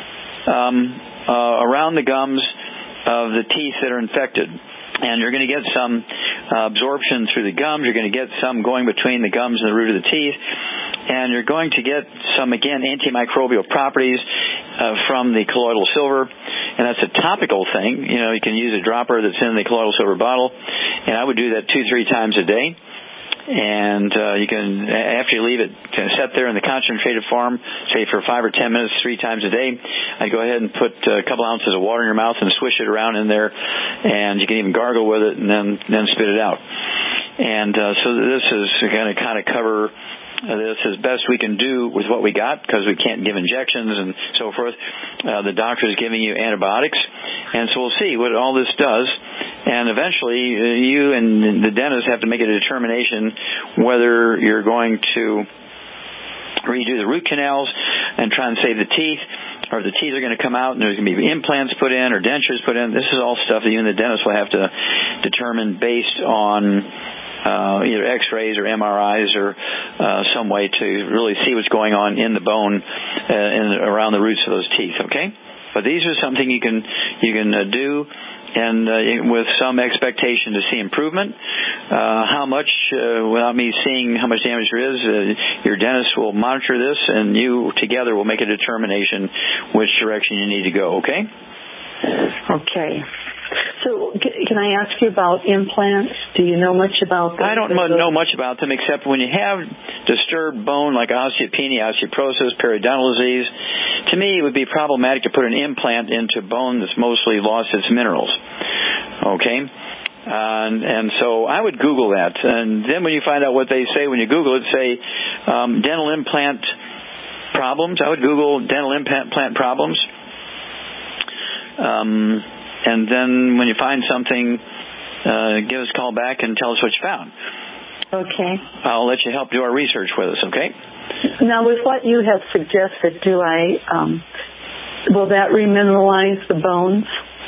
around the gums of the teeth that are infected. And you're going to get some absorption through the gums. You're going to get some going between the gums and the root of the teeth. And you're going to get some, again, antimicrobial properties from the colloidal silver. And that's a topical thing. You know, you can use a dropper that's in the colloidal silver bottle. And I would do that 2-3 times a day. And you can, after you leave it to set there in the concentrated form, say for 5 or 10 minutes, 3 times a day, I'd go ahead and put a couple ounces of water in your mouth and swish it around in there, and you can even gargle with it and then spit it out. And so this is going to kind of cover this as best we can do with what we got, because we can't give injections and so forth. The doctor is giving you antibiotics, and so we'll see what all this does. And eventually, you and the dentist have to make a determination whether you're going to redo the root canals and try and save the teeth, or the teeth are going to come out and there's going to be implants put in or dentures put in. This is all stuff that you and the dentist will have to determine based on either x-rays or MRIs or some way to really see what's going on in the bone and around the roots of those teeth, okay? But these are something you can do, and with some expectation to see improvement. How much, without me seeing how much damage there is, your dentist will monitor this, and you together will make a determination which direction you need to go, okay? Okay. So can I ask you about implants? Do you know much about them? I don't know much about them, except when you have disturbed bone like osteopenia, osteoporosis, periodontal disease, to me it would be problematic to put an implant into bone that's mostly lost its minerals. Okay? And so I would Google that. And then when you find out what they say when you Google it, say dental implant problems. I would Google dental implant problems. And then when you find something, give us a call back and tell us what you found. Okay. I'll let you help do our research with us, okay? Now, with what you have suggested, will that remineralize the bones?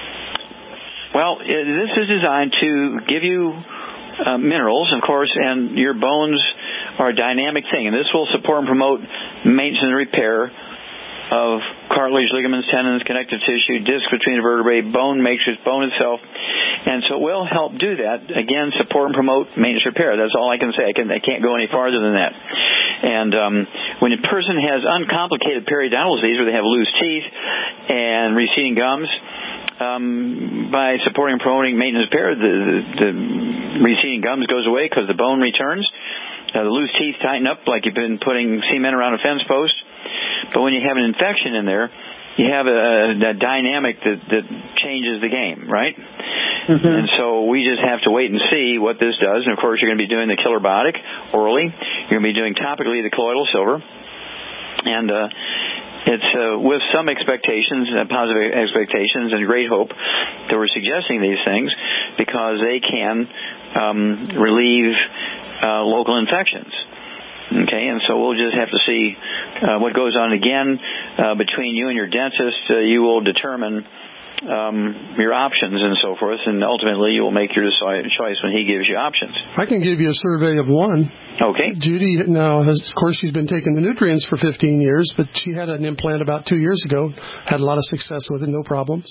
Well, this is designed to give you minerals, of course, and your bones are a dynamic thing, and this will support and promote maintenance and repair of cartilage, ligaments, tendons, connective tissue, discs between the vertebrae, bone matrix, bone itself. And so it will help do that. Again, support and promote maintenance repair. That's all I can say. I can't go any farther than that. And when a person has uncomplicated periodontal disease where they have loose teeth and receding gums, by supporting and promoting maintenance repair, the receding gums goes away because the bone returns. The loose teeth tighten up like you've been putting cement around a fence post. But when you have an infection in there, you have a dynamic that changes the game, right? Mm-hmm. And so we just have to wait and see what this does. And, of course, you're going to be doing the Killer Biotic orally. You're going to be doing topically the colloidal silver. And it's with some expectations, positive expectations, and great hope that we're suggesting these things because they can relieve local infections. Okay, and so we'll just have to see what goes on. Again, between you and your dentist, you will determine your options and so forth, and ultimately you will make your choice when he gives you options. I can give you a survey of one. Okay. Judy now has, of course, she's been taking the nutrients for 15 years, but she had an implant about 2 years ago, had a lot of success with it, no problems.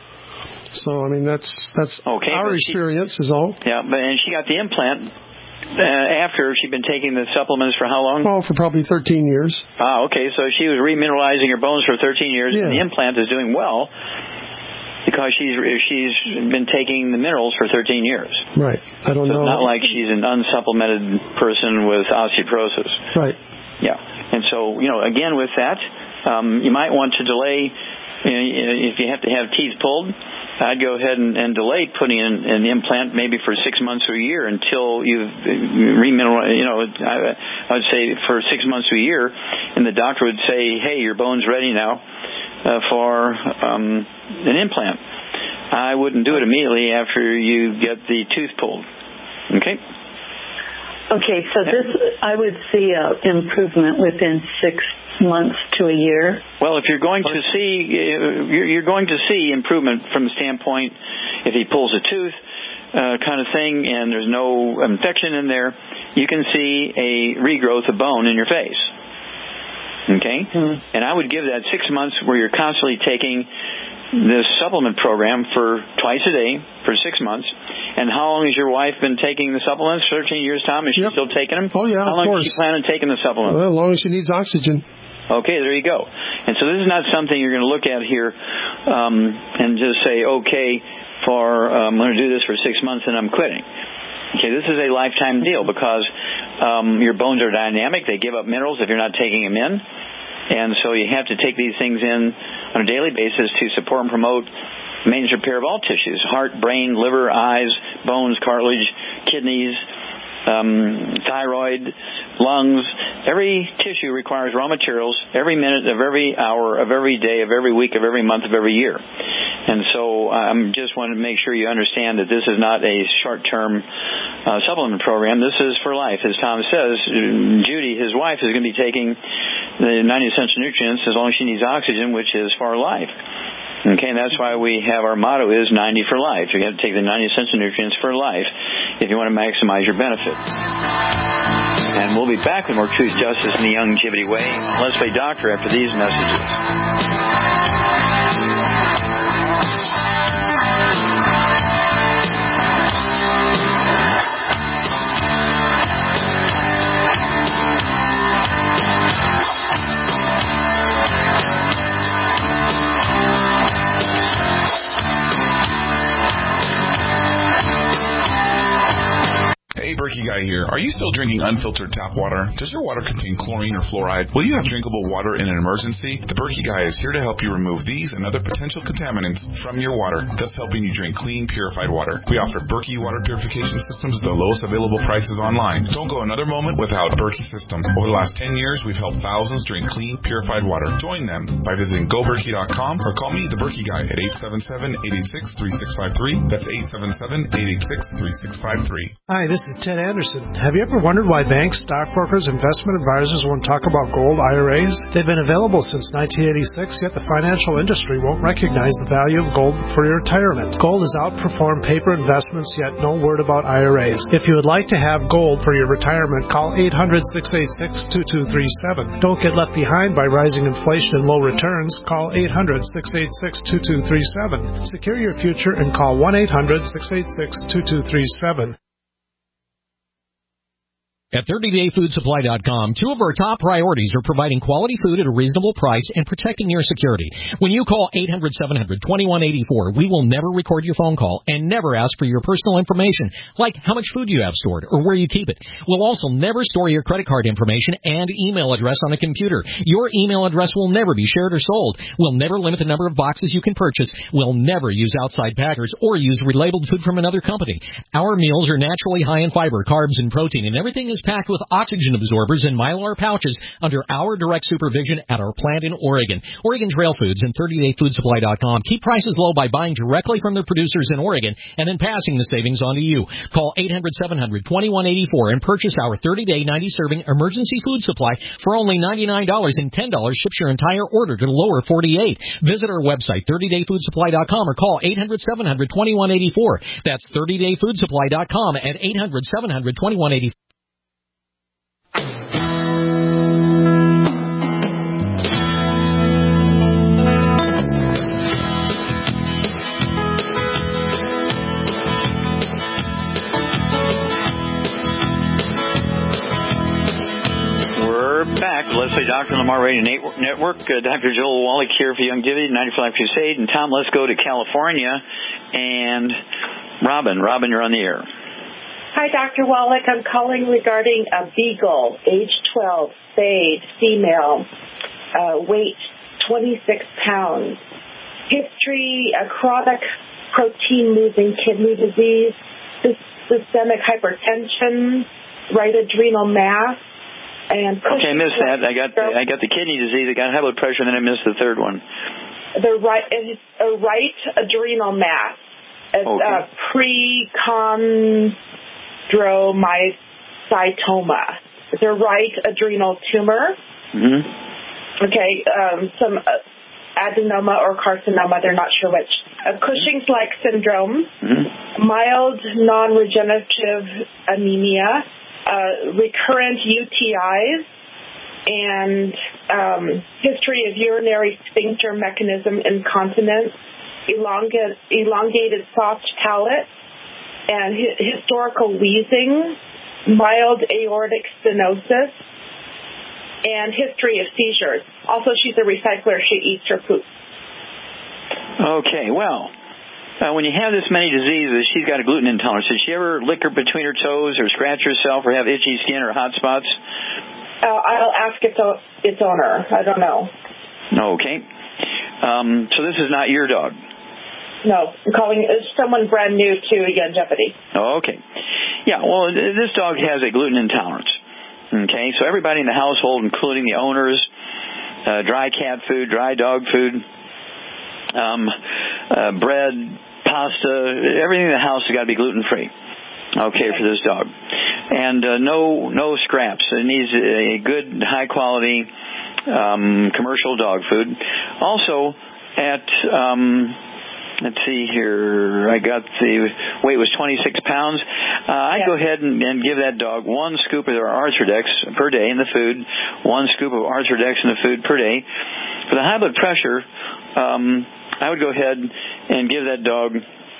So, I mean, that's okay, our experience is all. Yeah, and she got the implant after she'd been taking the supplements for how long? Oh, for probably 13 years. Ah, okay. So she was remineralizing her bones for 13 years, and the implant is doing well because she's been taking the minerals for 13 years. Right. I don't know. It's not like she's an unsupplemented person with osteoporosis. Right. Yeah. And so, again, with that, you might want to delay. If you have to have teeth pulled, I'd go ahead and delay putting in an implant maybe for 6 months or a year until you've remineralized. I would say for 6 months to a year, and the doctor would say, "Hey, your bone's ready now for an implant." I wouldn't do it immediately after you get the tooth pulled. Okay. Okay, so I would see an improvement within 6 months to a year. Well, if you're going to see, you're going to see improvement from the standpoint if he pulls a tooth kind of thing and there's no infection in there, you can see a regrowth of bone in your face. Okay? Mm-hmm. And I would give that 6 months where you're constantly taking this supplement program for twice a day for 6 months. And how long has your wife been taking the supplements? 13 years, Tom? Is she still taking them? Oh, yeah, How long does she plan on taking the supplements? Well, as long as she needs oxygen. Okay, there you go. And so this is not something you're going to look at here and just say, okay, I'm going to do this for 6 months and I'm quitting. Okay, this is a lifetime deal because your bones are dynamic. They give up minerals if you're not taking them in. And so you have to take these things in on a daily basis to support and promote maintenance repair of all tissues: heart, brain, liver, eyes, bones, cartilage, kidneys, thyroid, lungs. Every tissue requires raw materials every minute of every hour of every day of every week of every month of every year. And so I just want to make sure you understand that this is not a short-term supplement program. This is for life. As Tom says, Judy, his wife, is going to be taking the 90 essential nutrients as long as she needs oxygen, which is for life. Okay, and that's why we have our motto is 90 for life. You have to take the 90 essential nutrients for life if you want to maximize your benefit. And we'll be back with more Truth, Justice, and the Youngevity Way. Let's Play Doctor after these messages. Hey, Berkey Guy here. Are you still drinking unfiltered tap water? Does your water contain chlorine or fluoride? Will you have drinkable water in an emergency? The Berkey Guy is here to help you remove these and other potential contaminants from your water, thus helping you drink clean, purified water. We offer Berkey water purification systems at the lowest available prices online. Don't go another moment without a Berkey system. Over the last 10 years, we've helped thousands drink clean, purified water. Join them by visiting GoBerkey.com or call me, the Berkey Guy, at 877-886-3653. That's 877-886-3653. Hi, this is Ted Anderson. Have you ever wondered why banks, stockbrokers, investment advisors won't talk about gold IRAs? They've been available since 1986, yet the financial industry won't recognize the value of gold for your retirement. Gold has outperformed paper investments, yet no word about IRAs. If you would like to have gold for your retirement, call 800-686-2237. Don't get left behind by rising inflation and low returns. Call 800-686-2237. Secure your future and call 1-800-686-2237. At 30dayfoodsupply.com, two of our top priorities are providing quality food at a reasonable price and protecting your security. When you call 800-700-2184, we will never record your phone call and never ask for your personal information, like how much food you have stored or where you keep it. We'll also never store your credit card information and email address on a computer. Your email address will never be shared or sold. We'll never limit the number of boxes you can purchase. We'll never use outside packers or use relabeled food from another company. Our meals are naturally high in fiber, carbs, and protein, and everything is packed with oxygen absorbers in Mylar pouches under our direct supervision at our plant in Oregon. Oregon Trail Foods and 30dayfoodsupply.com keep prices low by buying directly from their producers in Oregon and then passing the savings on to you. Call 800-700-2184 and purchase our 30-day 90-serving emergency food supply for only $99 and $10 ships your entire order to the lower 48. Visit our website, 30dayfoodsupply.com, or call 800-700-2184. That's 30dayfoodsupply.com at 800-700-2184. Back. Let's Play Dr. Lamar Radio Network. Dr. Joel Wallach here for Youngevity, 90 for Life Crusade. And Tom, let's go to California. And Robin, you're on the air. Hi, Dr. Wallach. I'm calling regarding a beagle, age 12, spayed, female, weight 26 pounds. History, chronic protein-losing kidney disease, systemic hypertension, right adrenal mass. And okay, I missed that. I got the kidney disease. I got high blood pressure, and then I missed the third one. The right adrenal mass. It's prechondrocytoma. It's a right adrenal tumor. Mm-hmm. Okay, some adenoma or carcinoma. They're not sure which. Cushing's-like syndrome. Mm-hmm. Mild non-regenerative anemia. Recurrent UTIs, and history of urinary sphincter mechanism incontinence, elongated soft palate, and historical wheezing, mild aortic stenosis, and history of seizures. Also, she's a recycler. She eats her poop. Okay, well, when you have this many diseases, she's got a gluten intolerance. Does she ever lick her between her toes or scratch herself or have itchy skin or hot spots? I'll ask its owner. I don't know. Okay. So this is not your dog? No. I'm calling someone brand new to Youngevity. Oh, okay. Yeah, well, this dog has a gluten intolerance. Okay, so everybody in the household, including the owners, dry cat food, dry dog food, bread, pasta, everything in the house has got to be gluten-free. Okay, for this dog. And no scraps. It needs a good, high-quality commercial dog food. Also, at, let's see here, I got the weight was 26 pounds. I'd go ahead and give that dog 1 scoop of their Arthrodex per day in the food, 1 scoop of Arthrodex in the food per day. For the high blood pressure, I would go ahead and give that dog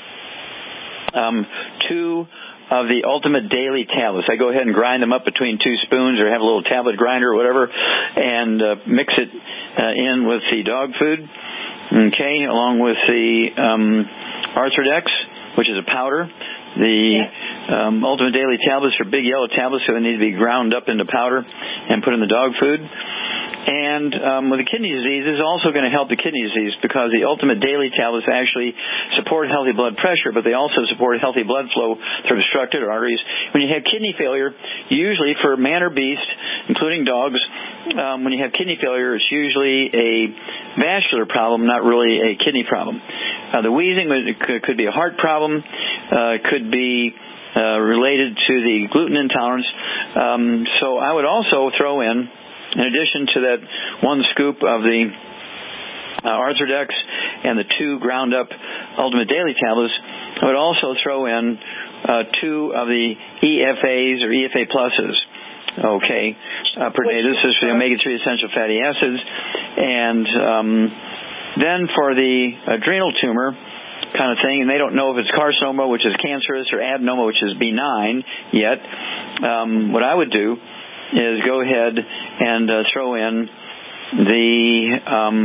2 of the Ultimate Daily tablets. I go ahead and grind them up between 2 spoons or have a little tablet grinder or whatever and mix it in with the dog food, okay, along with the Arthrodex, which is a powder. The Ultimate Daily tablets are big yellow tablets, so they need to be ground up into powder and put in the dog food. And with the kidney disease, this is also going to help the kidney disease because the Ultimate Daily tablets actually support healthy blood pressure, but they also support healthy blood flow through obstructed arteries. When you have kidney failure, usually for man or beast, including dogs, when you have kidney failure, it's usually a vascular problem, not really a kidney problem. The wheezing could be a heart problem, could be related to the gluten intolerance. So I would also throw in addition to that 1 scoop of the Arthrodex and the 2 ground up Ultimate Daily tablets, I would also throw in 2 of the EFAs or EFA pluses, okay, per day. This is for the omega-3 essential fatty acids. And then for the adrenal tumor kind of thing, and they don't know if it's carcinoma, which is cancerous, or adenoma, which is benign yet, what I would do is go ahead and throw in the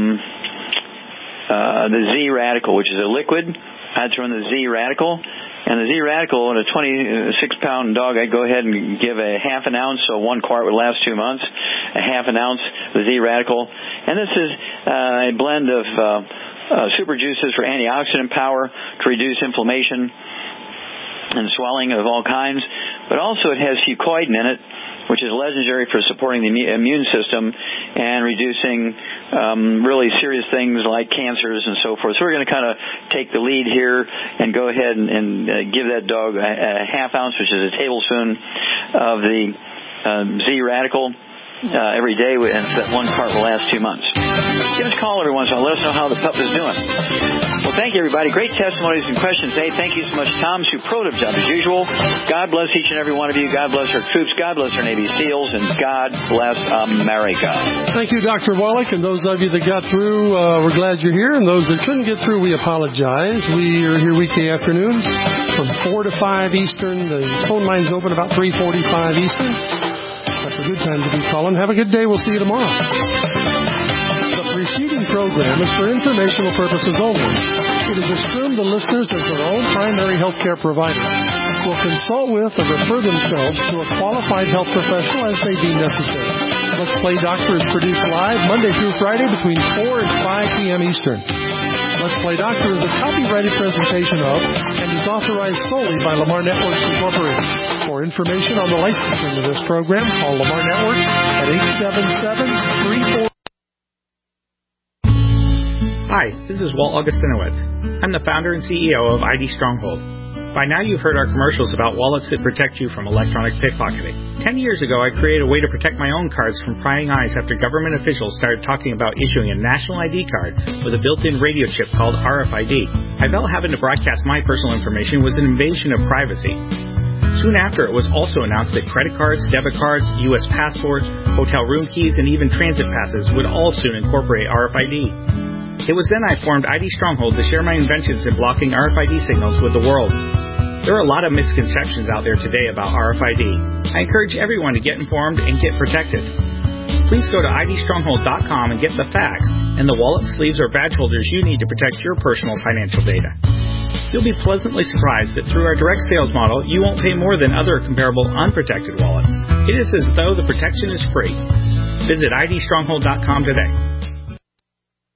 Z radical, which is a liquid. I'd throw in the Z radical, and the Z radical in a 26-pound dog, I'd go ahead and give a half an ounce, so 1 quart would last 2 months, a half an ounce of Z radical, and this is a blend of super juices for antioxidant power to reduce inflammation and swelling of all kinds, but also it has fucoidan in it, which is legendary for supporting the immune system and reducing really serious things like cancers and so forth. So we're going to kind of take the lead here and go ahead and give that dog a half ounce, which is a tablespoon of the Z radical every day, and that 1 cart will last 2 months. Give us a call every once in a while. Let us know how the pup is doing. Well, thank you, everybody. Great testimonies and questions today. Thank you so much, Tom. Superlative job as usual. God bless each and every one of you. God bless our troops. God bless our Navy SEALs. And God bless America. Thank you, Dr. Wallach. And those of you that got through, we're glad you're here. And those that couldn't get through, we apologize. We are here weekday afternoons from 4 to 5 Eastern. The phone line's open about 3:45 Eastern. That's a good time to be calling. Have a good day. We'll see you tomorrow. The preceding program is for informational purposes only. It is assumed the listeners as their own primary health care provider will consult with or refer themselves to a qualified health professional as they deem necessary. Let's Play Doctor is produced live Monday through Friday between 4 and 5 p.m. Eastern. Let's Play Doctor is a copyrighted presentation of and is authorized solely by Lamar Networks Incorporated. For information on the licensing of this program, call Lamar Networks at 877-34... Hi, this is Walt Augustinowitz. I'm the founder and CEO of ID Stronghold. By now you've heard our commercials about wallets that protect you from electronic pickpocketing. 10 years ago, I created a way to protect my own cards from prying eyes after government officials started talking about issuing a national ID card with a built-in radio chip called RFID. I felt having to broadcast my personal information was an invasion of privacy. Soon after, it was also announced that credit cards, debit cards, U.S. passports, hotel room keys, and even transit passes would all soon incorporate RFID. It was then I formed ID Stronghold to share my inventions in blocking RFID signals with the world. There are a lot of misconceptions out there today about RFID. I encourage everyone to get informed and get protected. Please go to idstronghold.com and get the facts and the wallet, sleeves, or badge holders you need to protect your personal financial data. You'll be pleasantly surprised that through our direct sales model, you won't pay more than other comparable unprotected wallets. It is as though the protection is free. Visit idstronghold.com today.